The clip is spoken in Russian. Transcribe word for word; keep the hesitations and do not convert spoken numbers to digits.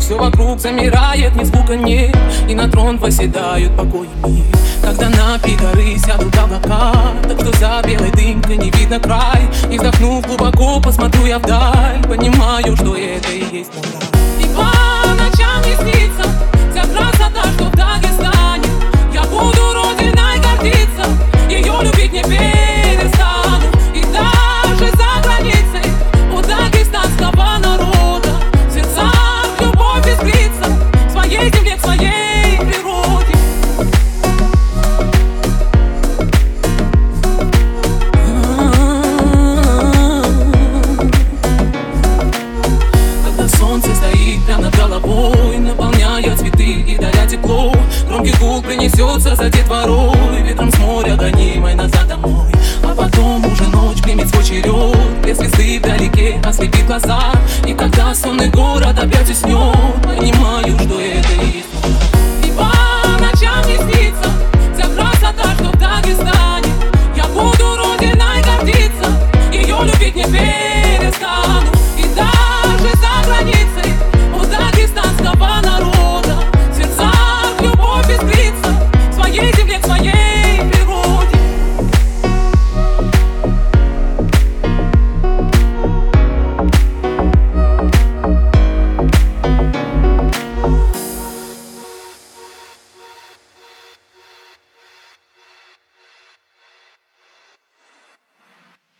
все вокруг замирает, ни звука нет, и на трон восседают покой и мир. Когда на пригоры сядут облака, так что за белой дымкой не видно край. И вздохнув глубоко, посмотрю я вдаль, понимаю, что это и есть мой рай. И по ночам не снится вся красота, что в Дагестане. Я буду родиной гордиться, ее любить не перестану. И даже за границей у дагестанского народа в сердцах любовь искрится в своей земле, в своей природе. Когда солнце стоит прямо над головой, наполняя цветы и даря тепло, громкий гул принесется за детворой, ветром с моря гонимой назад домой. А потом уже ночь примет свой черед, две звезды вдалеке ослепит глаза. И когда сонный